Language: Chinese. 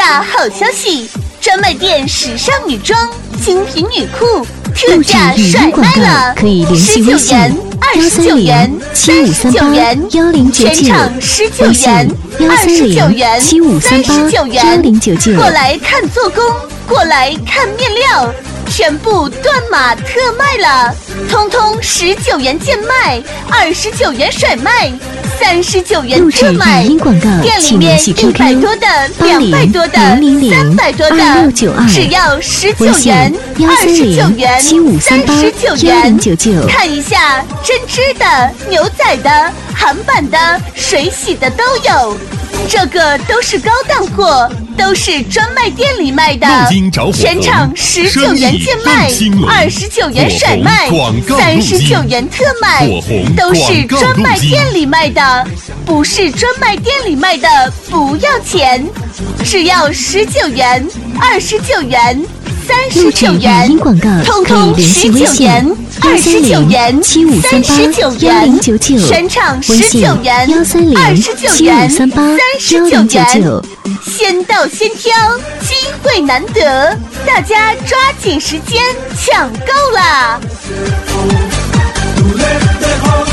大好消息！专卖店时尚女装、精品女裤特价甩卖了，19元、29元、39元，全场19元、29元、39元。过来看做工，过来看面料，全部断码特卖了，通通19元贱卖，29元甩卖。39元特买，店里面100多的、200多的、300多的，只要19元、29元、39元。看一下针织的、牛仔的、韩版的、水洗的都有，这个都是高档货，都是专卖店里卖的，全场19元贱卖，29元甩卖，39元特买，都是专卖店里卖的，不是专卖店里卖的不要钱，只要19元、29元、39元，通通19元、29元、39元，全场19元、29元、39元，先到先挑，机会难得，大家抓紧时间抢购啦！